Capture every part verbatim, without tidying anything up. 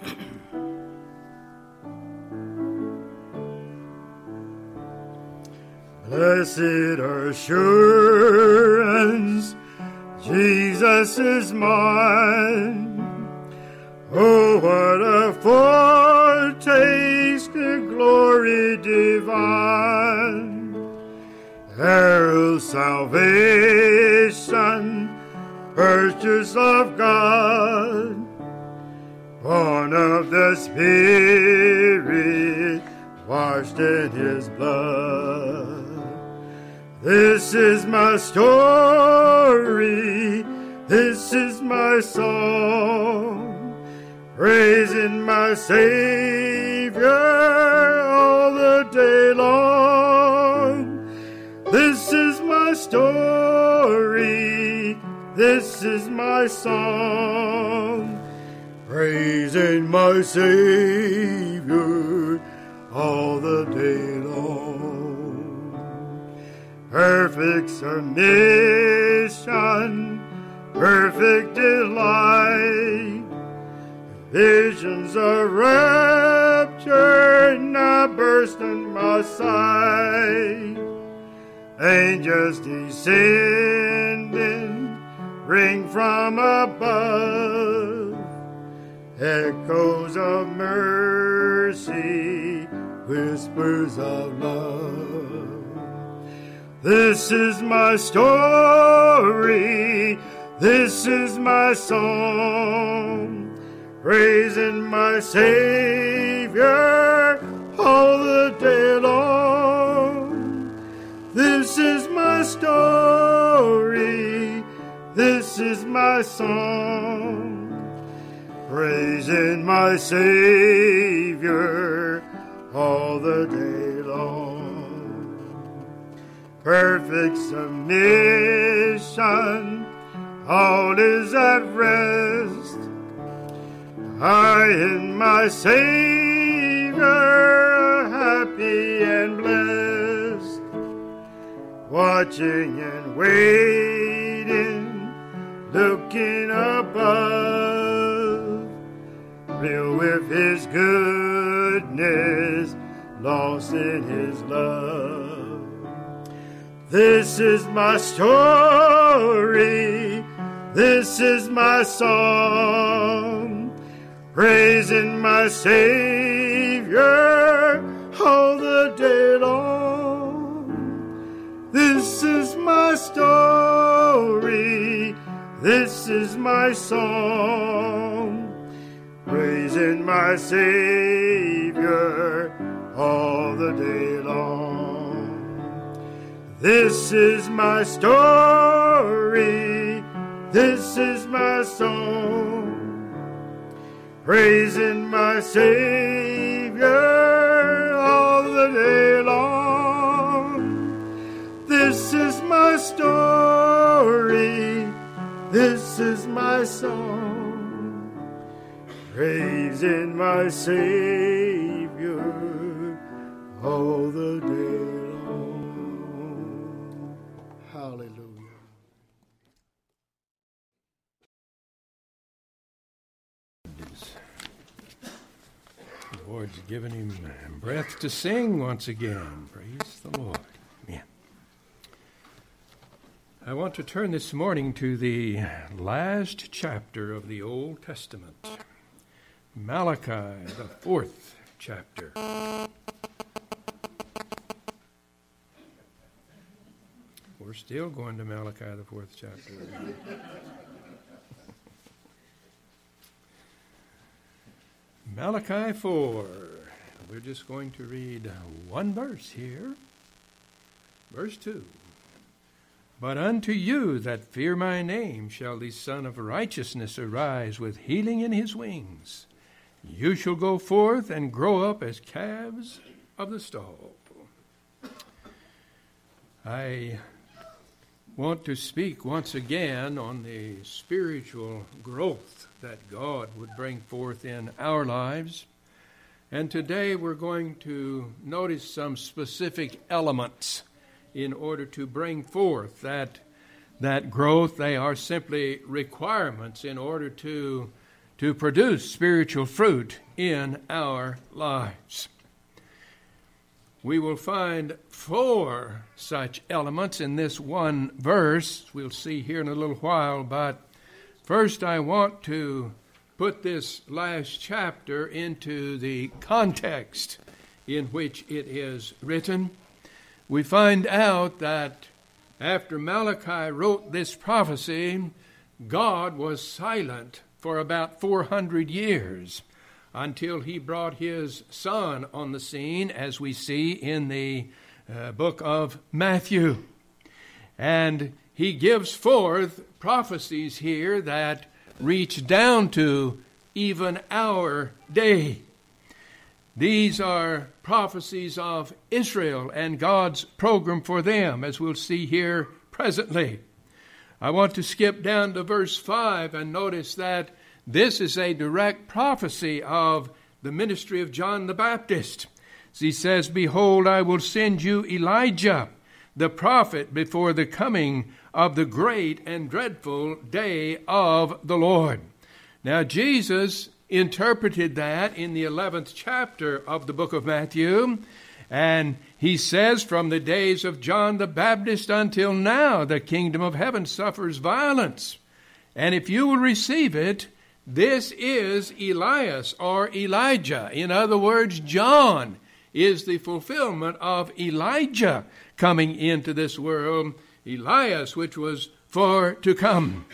Blessed assurance, Jesus is mine. Oh, what a foretaste of glory divine. Herald salvation, purchase of God, born of the Spirit, washed in his blood. This is my story, this is my song, praising my Savior all the day long. This is my story, this is my song, praising my Savior all the day long. Perfect submission, perfect delight, visions of rapture now burst in my sight. Angels descending, ring from above, echoes of mercy, whispers of love. This is my story, this is my song, praising my Savior all the day long. This is my story, this is my song, praising my Savior all the day long. Perfect submission, all is at rest. I in my Savior, happy and blessed, watching and waiting, looking above, filled with his goodness, lost in his love. This is my story, this is my song, praising my Savior all the day long. This is my story, this is my song, praising my Savior all the day long. This is my story, this is my song, praising my Savior all the day long. This is my story, this is my song, praising my Savior all the day long. Hallelujah. The Lord's given him breath to sing once again. Praise the Lord. Amen. I want to turn this morning to the last chapter of the Old Testament, Malachi, the fourth chapter. We're still going to Malachi, the fourth chapter. Malachi four. We're just going to read one verse here. Verse two. But unto you that fear my name shall the Son of Righteousness arise with healing in his wings. You shall go forth and grow up as calves of the stall. I want to speak once again on the spiritual growth that God would bring forth in our lives. And today we're going to notice some specific elements in order to bring forth that, that growth. They are simply requirements in order to to produce spiritual fruit in our lives. We will find four such elements in this one verse. We'll see here in a little while, but first I want to put this last chapter into the context in which it is written. We find out that after Malachi wrote this prophecy, God was silent for about four hundred years until he brought his Son on the scene, as we see in the uh, book of Matthew. And he gives forth prophecies here that reach down to even our day. These are prophecies of Israel and God's program for them, as we'll see here presently. I want to skip down to verse five and notice that this is a direct prophecy of the ministry of John the Baptist. He says, "Behold, I will send you Elijah, the prophet, before the coming of the great and dreadful day of the Lord." Now, Jesus interpreted that in the eleventh chapter of the book of Matthew, and he says, "From the days of John the Baptist until now, the kingdom of heaven suffers violence. And if you will receive it, this is Elias," or Elijah. In other words, John is the fulfillment of Elijah coming into this world, Elias, which was for to come.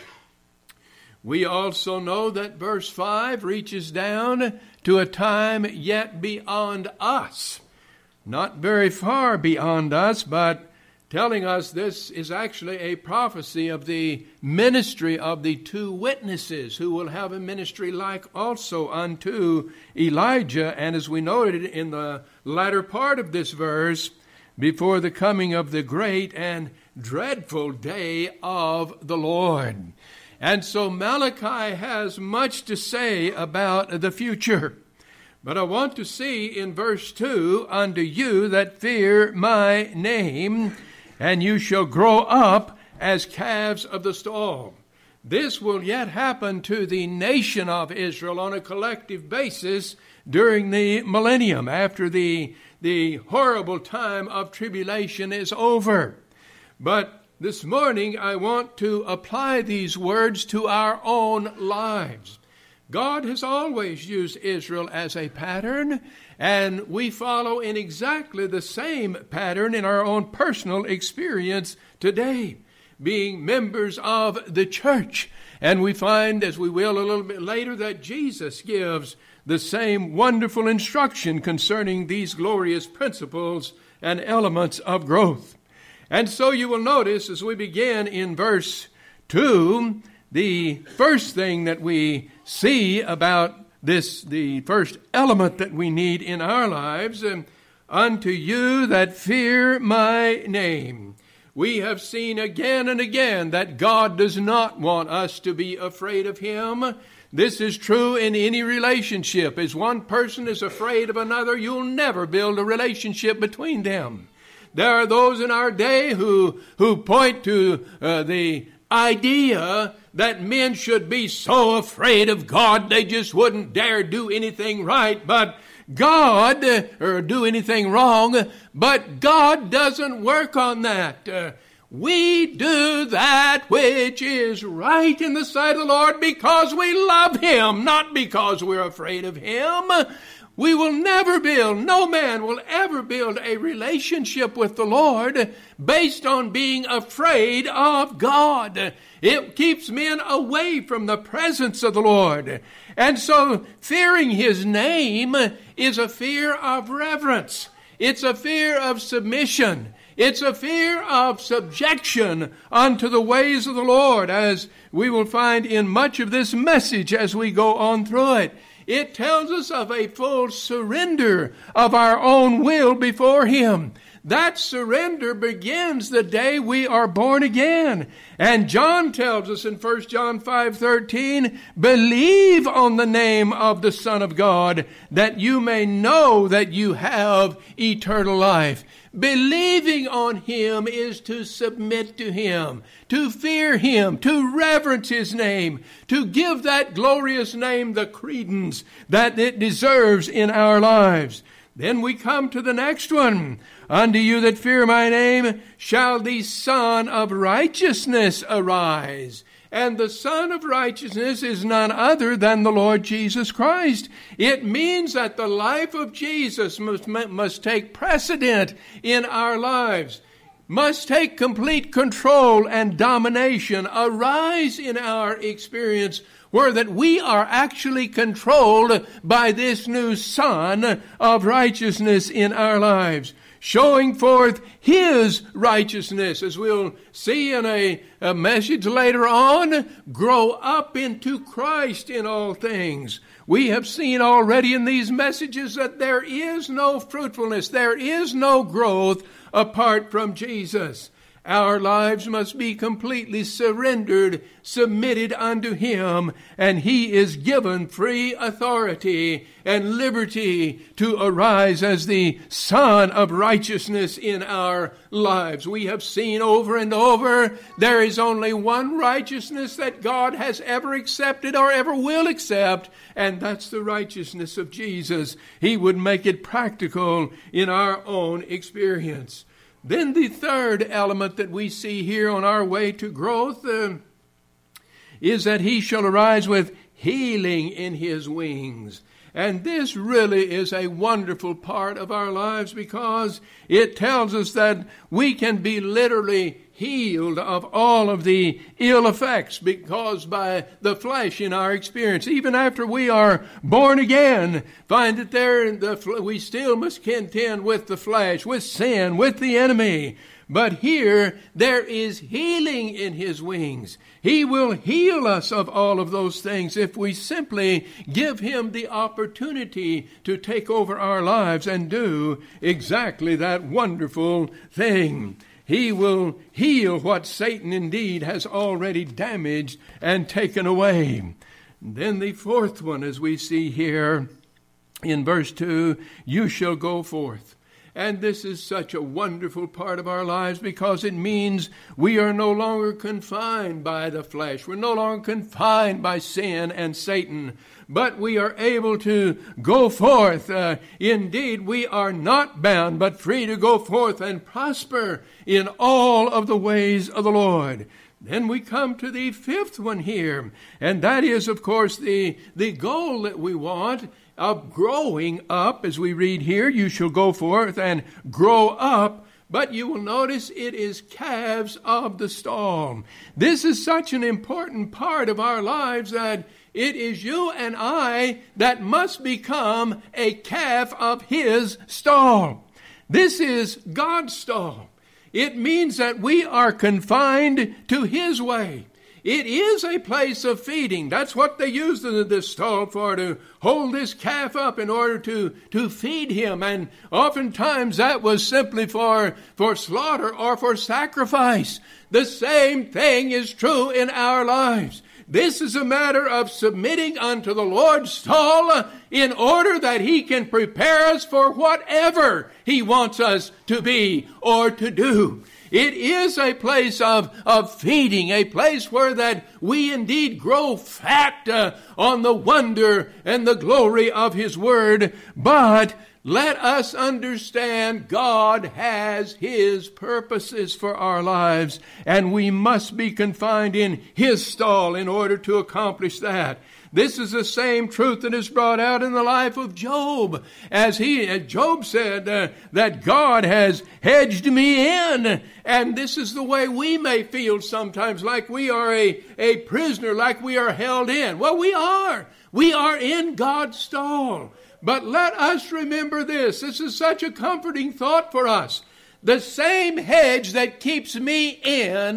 We also know that verse five reaches down to a time yet beyond us. Not very far beyond us, but telling us this is actually a prophecy of the ministry of the two witnesses who will have a ministry like also unto Elijah. And as we noted in the latter part of this verse, before the coming of the great and dreadful day of the Lord. And so Malachi has much to say about the future. But I want to see in verse two, "Unto you that fear my name, and you shall grow up as calves of the stall." This will yet happen to the nation of Israel on a collective basis during the millennium, after the, the horrible time of tribulation is over. But this morning, I want to apply these words to our own lives. God has always used Israel as a pattern, and we follow in exactly the same pattern in our own personal experience today, being members of the church. And we find, as we will a little bit later, that Jesus gives the same wonderful instruction concerning these glorious principles and elements of growth. And so you will notice as we begin in verse two, the first thing that we see about this, the first element that we need in our lives, um, "Unto you that fear my name." We have seen again and again that God does not want us to be afraid of him. This is true in any relationship. As one person is afraid of another, you'll never build a relationship between them. There are those in our day who, who point to uh, the idea that men should be so afraid of God they just wouldn't dare do anything right, but God, uh, or do anything wrong, but God doesn't work on that. Uh, we do that which is right in the sight of the Lord because we love him, not because we're afraid of him. We will never build, no man will ever build a relationship with the Lord based on being afraid of God. It keeps men away from the presence of the Lord. And so fearing his name is a fear of reverence. It's a fear of submission. It's a fear of subjection unto the ways of the Lord, as we will find in much of this message as we go on through it. It tells us of a full surrender of our own will before him. That surrender begins the day we are born again. And John tells us in First John five thirteen, believe on the name of the Son of God, that you may know that you have eternal life. Believing on Him is to submit to Him, to fear Him, to reverence His name, to give that glorious name the credence that it deserves in our lives. Then we come to the next one. Unto you that fear my name shall the Son of Righteousness arise. And the Son of Righteousness is none other than the Lord Jesus Christ. It means that the life of Jesus must, must take precedent in our lives, must take complete control and domination, arise in our experience, where that we are actually controlled by this new Son of Righteousness in our lives, showing forth His righteousness, as we'll see in a, a message later on. Grow up into Christ in all things. We have seen already in these messages that there is no fruitfulness, there is no growth apart from Jesus. Our lives must be completely surrendered, submitted unto Him, and He is given free authority and liberty to arise as the Son of Righteousness in our lives. We have seen over and over, there is only one righteousness that God has ever accepted or ever will accept, and that's the righteousness of Jesus. He would make it practical in our own experience. Then the third element that we see here on our way to growth uh, is that He shall arise with healing in His wings. And this really is a wonderful part of our lives, because it tells us that we can be literally healed of all of the ill effects caused by the flesh in our experience. Even after we are born again, find that there the, we still must contend with the flesh, with sin, with the enemy. But here, there is healing in His wings. He will heal us of all of those things if we simply give Him the opportunity to take over our lives and do exactly that wonderful thing. He will heal what Satan indeed has already damaged and taken away. Then the fourth one, as we see here in verse two, you shall go forth. And this is such a wonderful part of our lives, because it means we are no longer confined by the flesh. We're no longer confined by sin and Satan, but we are able to go forth. Uh, indeed, we are not bound, but free to go forth and prosper in all of the ways of the Lord. Then we come to the fifth one here, and that is, of course, the, the goal that we want of growing up. As we read here, you shall go forth and grow up. But you will notice it is calves of the stall. This is such an important part of our lives that it is you and I that must become a calf of His stall. This is God's stall. It means that we are confined to His way. It is a place of feeding. That's what they used this stall for, to hold this calf up in order to, to feed him. And oftentimes that was simply for, for slaughter or for sacrifice. The same thing is true in our lives. This is a matter of submitting unto the Lord's stall in order that He can prepare us for whatever He wants us to be or to do. It is a place of, of feeding, a place where that we indeed grow fat uh, on the wonder and the glory of His Word. But let us understand God has His purposes for our lives, and we must be confined in His stall in order to accomplish that. This is the same truth that is brought out in the life of Job. As he, as Job said, uh, that God has hedged me in. And this is the way we may feel sometimes, like we are a, a prisoner, like we are held in. Well, we are. We are in God's stall. But let us remember this. This is such a comforting thought for us. The same hedge that keeps me in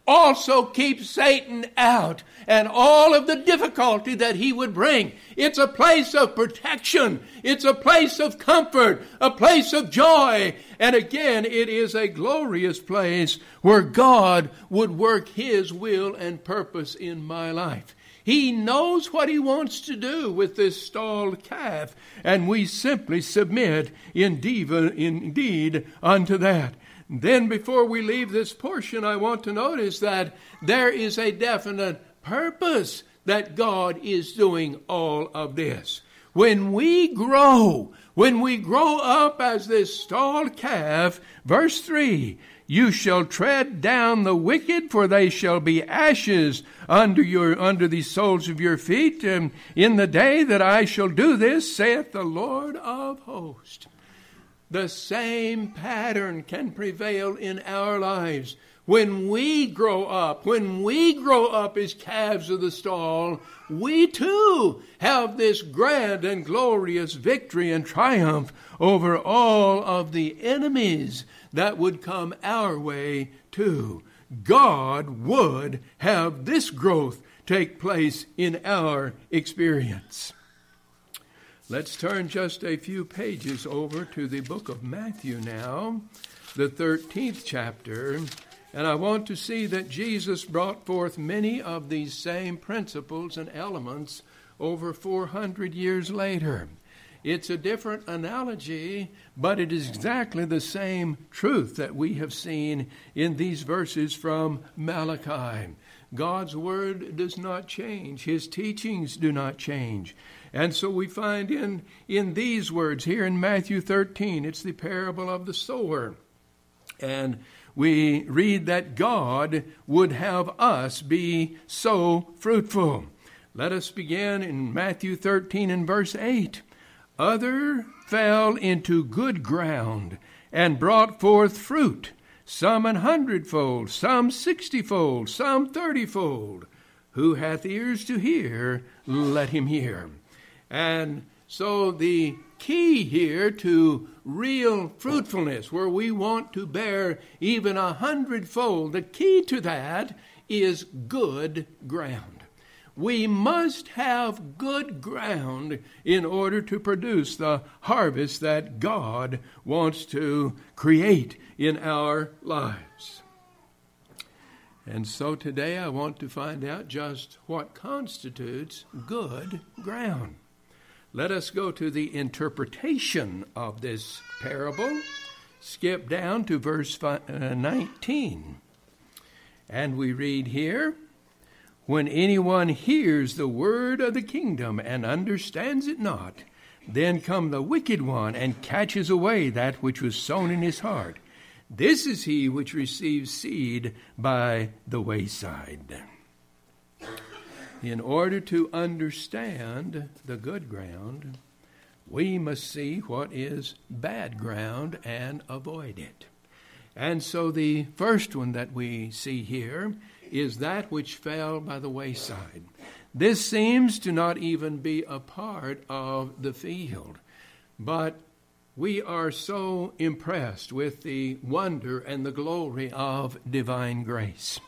also keep Satan out and all of the difficulty that he would bring. It's a place of protection. It's a place of comfort, a place of joy. And again, it is a glorious place where God would work his will and purpose in my life. He knows what he wants to do with this stalled calf, and we simply submit indeed, indeed unto that. Then before we leave this portion, I want to notice that there is a definite purpose that God is doing all of this. When we grow, when we grow up as this stalled calf, verse three, you shall tread down the wicked, for they shall be ashes under your under the soles of your feet. And in the day that I shall do this, saith the Lord of hosts. The same pattern can prevail in our lives. When we grow up, when we grow up as calves of the stall, we too have this grand and glorious victory and triumph over all of the enemies that would come our way too. God would have this growth take place in our experience. Let's turn just a few pages over to the book of Matthew now, the thirteenth chapter. And I want to see that Jesus brought forth many of these same principles and elements over four hundred years later. It's a different analogy, but it is exactly the same truth that we have seen in these verses from Malachi. God's word does not change. His teachings do not change. And so we find in, in these words here in Matthew thirteen, it's the parable of the sower. And we read that God would have us be so fruitful. Let us begin in Matthew thirteen and verse eight. Other fell into good ground and brought forth fruit, some an hundredfold, some sixtyfold, some thirtyfold. Who hath ears to hear, let him hear. And so the key here to real fruitfulness, where we want to bear even a hundredfold, the key to that is good ground. We must have good ground in order to produce the harvest that God wants to create in our lives. And so today I want to find out just what constitutes good ground. Let us go to the interpretation of this parable. Skip down to verse nineteen. And we read here, when anyone hears the word of the kingdom and understands it not, then come the wicked one and catches away that which was sown in his heart. This is he which receives seed by the wayside. In order to understand the good ground, we must see what is bad ground and avoid it. And so the first one that we see here is that which fell by the wayside. This seems to not even be a part of the field, but we are so impressed with the wonder and the glory of divine grace.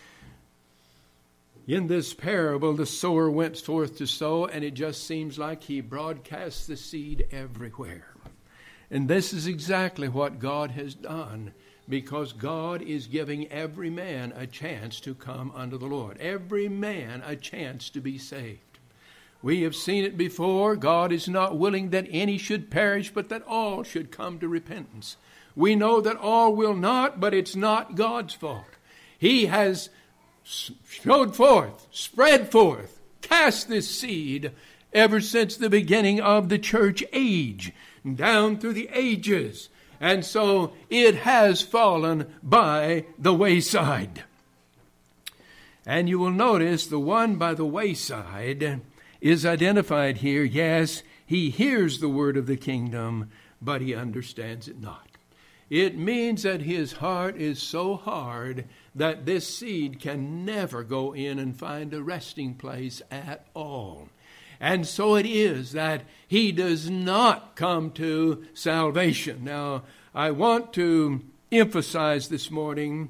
In this parable, the sower went forth to sow, and it just seems like he broadcasts the seed everywhere. And this is exactly what God has done, because God is giving every man a chance to come unto the Lord. Every man a chance to be saved. We have seen it before. God is not willing that any should perish, but that all should come to repentance. We know that all will not, but it's not God's fault. He has showed forth, spread forth, cast this seed ever since the beginning of the church age, down through the ages. And so it has fallen by the wayside. And you will notice the one by the wayside is identified here. Yes, he hears the word of the kingdom, but he understands it not. It means that his heart is so hard that this seed can never go in and find a resting place at all. And so it is that he does not come to salvation. Now, I want to emphasize this morning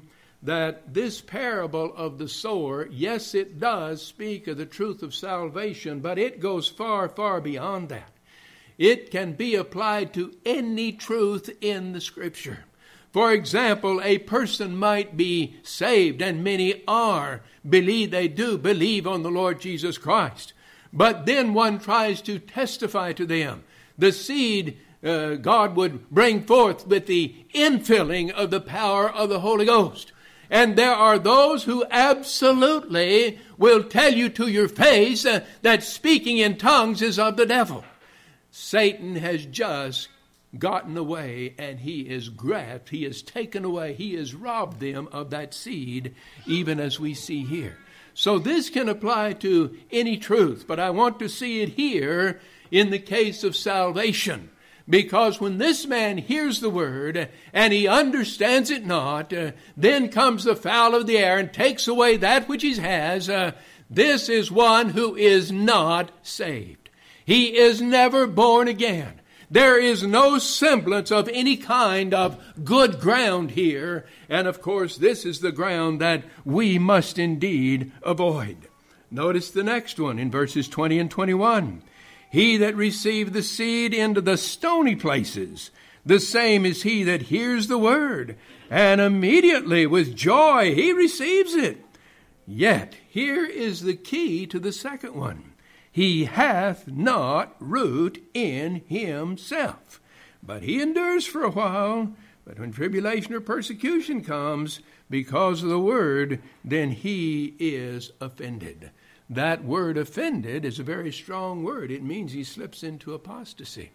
that this parable of the sower, yes, it does speak of the truth of salvation, but it goes far, far beyond that. It can be applied to any truth in the Scripture. For example, a person might be saved, and many are, believe they do believe on the Lord Jesus Christ. But then one tries to testify to them. The seed uh, God would bring forth with the infilling of the power of the Holy Ghost. And there are those who absolutely will tell you to your face uh, that speaking in tongues is of the devil. Satan has just gotten away, and he is grabbed, he is taken away, he has robbed them of that seed, even as we see here. So this can apply to any truth, but I want to see it here in the case of salvation. Because when this man hears the word and he understands it not, uh, then comes the fowl of the air and takes away that which he has. Uh, this is one who is not saved. He is never born again. There is no semblance of any kind of good ground here. And of course, this is the ground that we must indeed avoid. Notice the next one in verses twenty and twenty-one. He that received the seed into the stony places, the same is he that hears the word, and immediately with joy he receives it. Yet here is the key to the second one. He hath not root in himself, but he endures for a while. But when tribulation or persecution comes because of the word, then he is offended. That word offended is a very strong word. It means he slips into apostasy.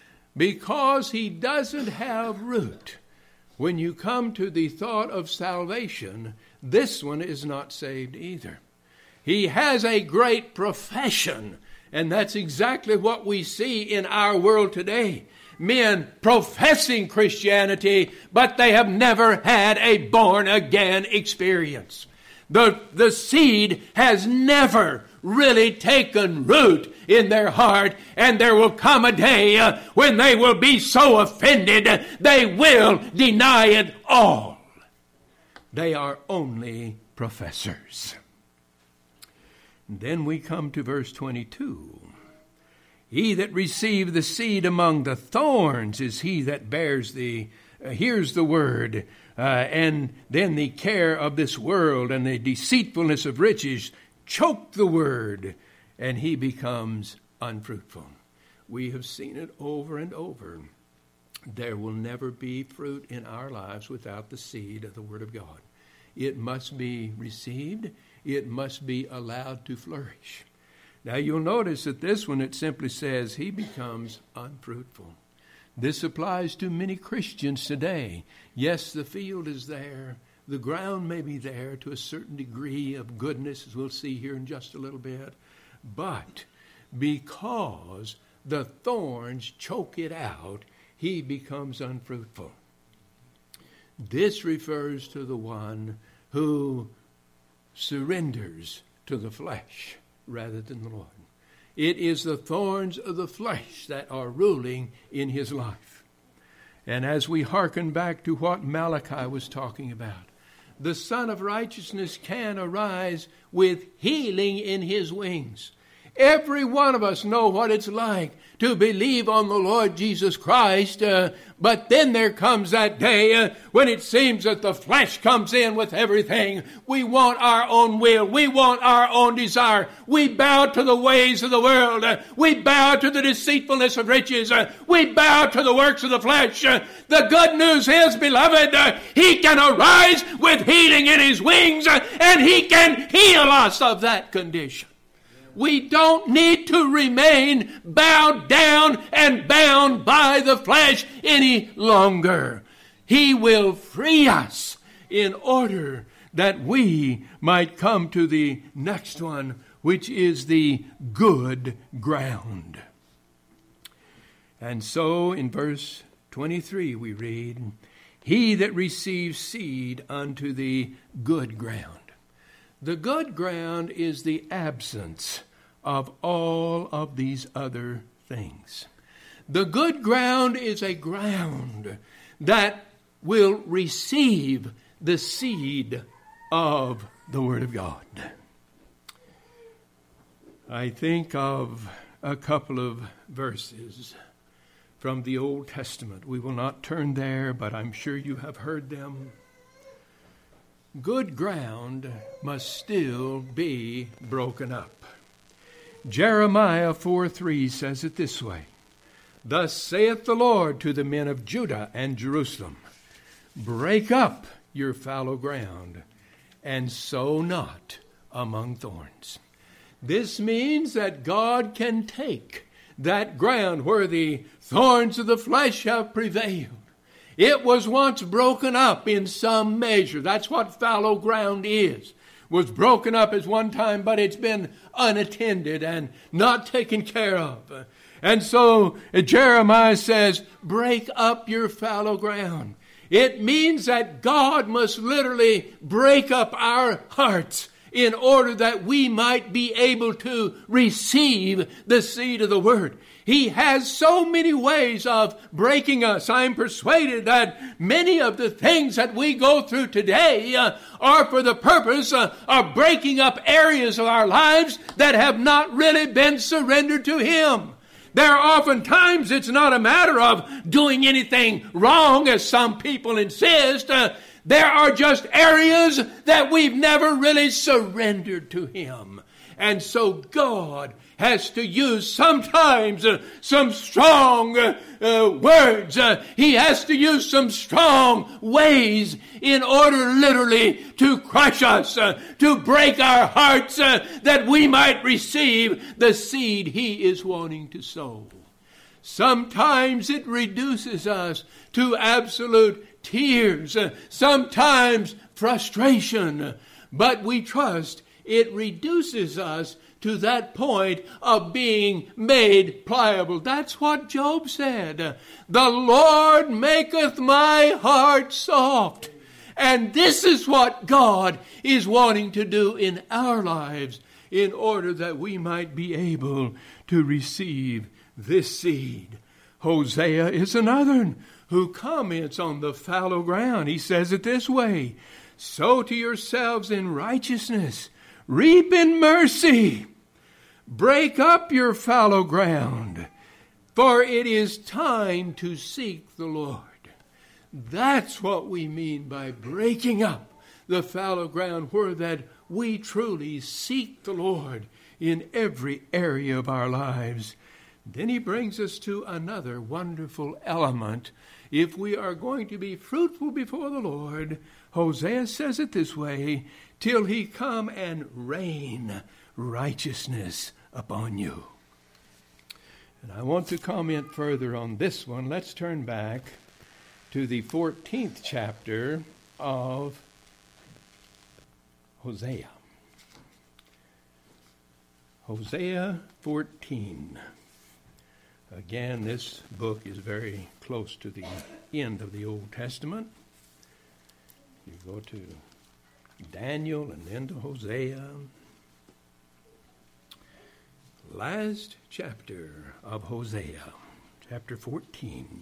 Because he doesn't have root. When you come to the thought of salvation, this one is not saved either. He has a great profession, and that's exactly what we see in our world today. Men professing Christianity, but they have never had a born-again experience. The, the seed has never really taken root in their heart, and there will come a day uh, when they will be so offended uh, they will deny it all. They are only professors. Then we come to verse twenty-two. He that received the seed among the thorns is he that bears the, uh, hears the word, uh, and then the care of this world and the deceitfulness of riches choke the word, and he becomes unfruitful. We have seen it over and over. There will never be fruit in our lives without the seed of the word of God. It must be received. It must be allowed to flourish. Now you'll notice that this one, it simply says he becomes unfruitful. This applies to many Christians today. Yes, the field is there. The ground may be there to a certain degree of goodness, as we'll see here in just a little bit. But because the thorns choke it out, he becomes unfruitful. This refers to the one who surrenders to the flesh rather than the Lord. It is the thorns of the flesh that are ruling in his life. And as we hearken back to what Malachi was talking about, the Son of Righteousness can arise with healing in his wings. Every one of us know what it's like to believe on the Lord Jesus Christ. Uh, but then there comes that day uh, when it seems that the flesh comes in with everything. We want our own will. We want our own desire. We bow to the ways of the world. Uh, we bow to the deceitfulness of riches. Uh, we bow to the works of the flesh. Uh, the good news is, beloved, uh, he can arise with healing in his wings, uh, and he can heal us of that condition. We don't need to remain bowed down and bound by the flesh any longer. He will free us in order that we might come to the next one, which is the good ground. And so in verse twenty-three we read, he that receives seed unto the good ground. The good ground is the absence of all of these other things. The good ground is a ground that will receive the seed of the Word of God. I think of a couple of verses from the Old Testament. We will not turn there, but I'm sure you have heard them. Good ground must still be broken up. Jeremiah four three says it this way, "Thus saith the Lord to the men of Judah and Jerusalem, break up your fallow ground, and sow not among thorns." This means that God can take that ground where the thorns of the flesh have prevailed. It was once broken up in some measure. That's what fallow ground is. Was broken up at one time, but it's been unattended and not taken care of. And so Jeremiah says, break up your fallow ground. It means that God must literally break up our hearts in order that we might be able to receive the seed of the Word. He has so many ways of breaking us. I'm persuaded that many of the things that we go through today uh, are for the purpose uh, of breaking up areas of our lives that have not really been surrendered to Him. There are often times it's not a matter of doing anything wrong, as some people insist. Uh, there are just areas that we've never really surrendered to Him. And so God has to use sometimes uh, some strong uh, uh, words. Uh, he has to use some strong ways in order literally to crush us, uh, to break our hearts, uh, that we might receive the seed He is wanting to sow. Sometimes it reduces us to absolute tears, uh, sometimes frustration, but we trust it reduces us to that point of being made pliable. That's what Job said. The Lord maketh my heart soft. And this is what God is wanting to do in our lives in order that we might be able to receive this seed. Hosea is another who comments on the fallow ground. He says it this way, sow to yourselves in righteousness, reap in mercy. Break up your fallow ground, for it is time to seek the Lord. That's what we mean by breaking up the fallow ground, where that we truly seek the Lord in every area of our lives. Then he brings us to another wonderful element. If we are going to be fruitful before the Lord, Hosea says it this way, till He come and rain righteousness upon you. And I want to comment further on this one. Let's turn back to the fourteenth chapter of Hosea. Hosea fourteen. Again, this book is very close to the end of the Old Testament. You go to Daniel and then to Hosea. Last chapter of Hosea, chapter fourteen.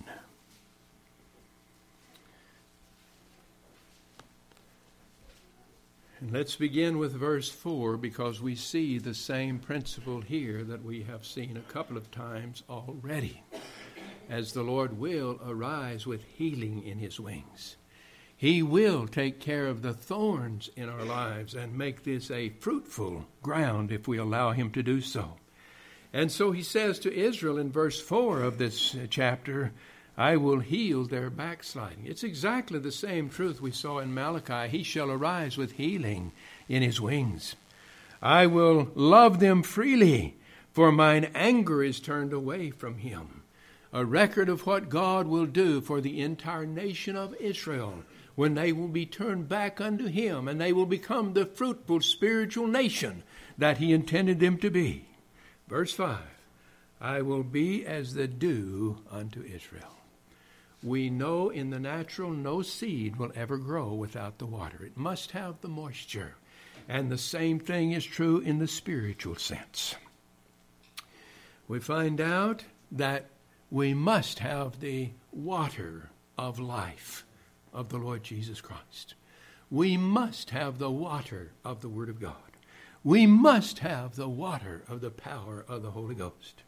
And let's begin with verse four, because we see the same principle here that we have seen a couple of times already. As the Lord will arise with healing in His wings. He will take care of the thorns in our lives and make this a fruitful ground if we allow Him to do so. And so He says to Israel in verse four of this chapter, I will heal their backsliding. It's exactly the same truth we saw in Malachi. He shall arise with healing in His wings. I will love them freely, for mine anger is turned away from him. A record of what God will do for the entire nation of Israel when they will be turned back unto Him and they will become the fruitful spiritual nation that He intended them to be. Verse five, I will be as the dew unto Israel. We know in the natural no seed will ever grow without the water. It must have the moisture. And the same thing is true in the spiritual sense. We find out that we must have the water of life of the Lord Jesus Christ. We must have the water of the Word of God. We must have the water of the power of the Holy Ghost.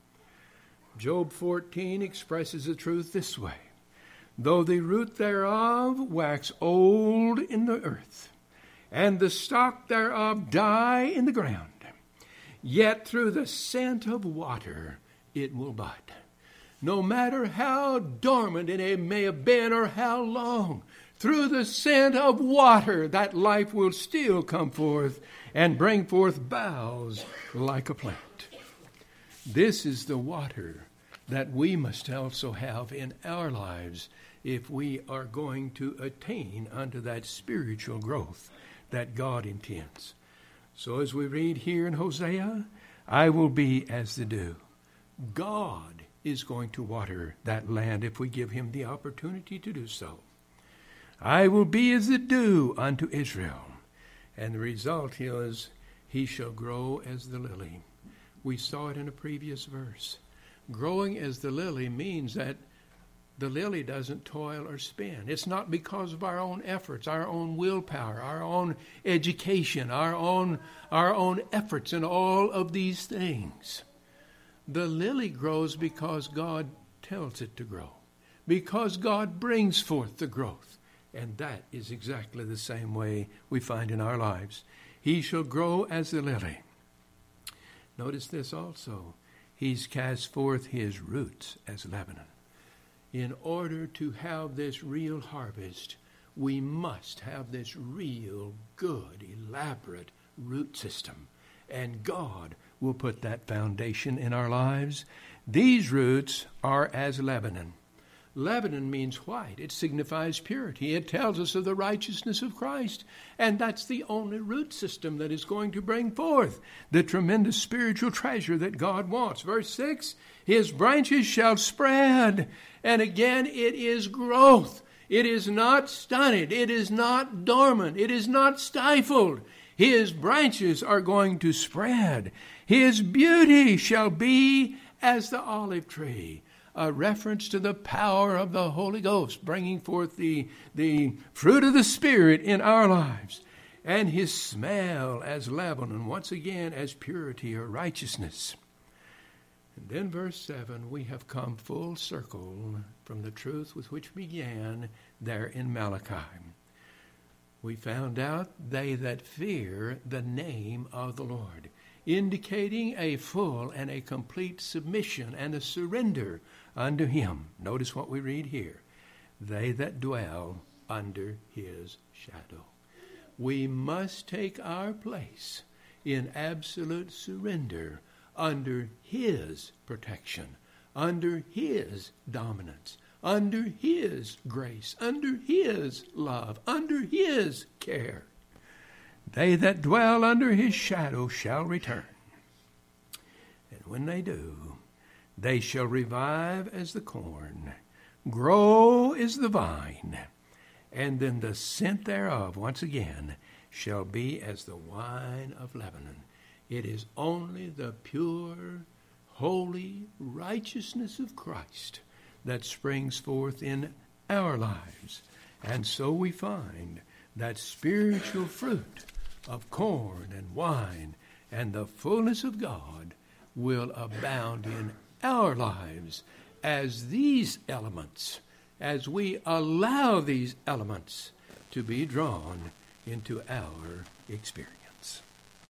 Job fourteen expresses the truth this way. Though the root thereof wax old in the earth, and the stock thereof die in the ground, yet through the scent of water it will bud. No matter how dormant it may have been or how long, through the scent of water that life will still come forth and bring forth boughs like a plant. This is the water that we must also have in our lives if we are going to attain unto that spiritual growth that God intends. So as we read here in Hosea, I will be as the dew. God is going to water that land if we give him the opportunity to do so. I will be as the dew unto Israel. And the result is, he shall grow as the lily. We saw it in a previous verse. Growing as the lily means that the lily doesn't toil or spin. It's not because of our own efforts, our own willpower, our own education, our own, our own efforts in all of these things. The lily grows because God tells it to grow, because God brings forth the growth. And that is exactly the same way we find in our lives. He shall grow as the lily. Notice this also. He's cast forth his roots as Lebanon. In order to have this real harvest, we must have this real, good, elaborate root system. And God will put that foundation in our lives. These roots are as Lebanon. Lebanon means white. It signifies purity. It tells us of the righteousness of Christ. And that's the only root system that is going to bring forth the tremendous spiritual treasure that God wants. Verse six, his branches shall spread. And again, it is growth. It is not stunted. It is not dormant. It is not stifled. His branches are going to spread. His beauty shall be as the olive tree. A reference to the power of the Holy Ghost, bringing forth the, the fruit of the Spirit in our lives. And his smell as Lebanon, once again as purity or righteousness. And then verse seven, we have come full circle from the truth with which we began there in Malachi. We found out they that fear the name of the Lord, indicating a full and a complete submission and a surrender unto him. Notice what we read here. They that dwell under his shadow. We must take our place in absolute surrender under his protection, under his dominance, under his grace, under his love, under his care. They that dwell under his shadow shall return. And when they do, they shall revive as the corn, grow as the vine, and then the scent thereof, once again, shall be as the wine of Lebanon. It is only the pure, holy righteousness of Christ that springs forth in our lives. And so we find that spiritual fruit of corn and wine and the fullness of God will abound in our lives as these elements, as we allow these elements to be drawn into our experience.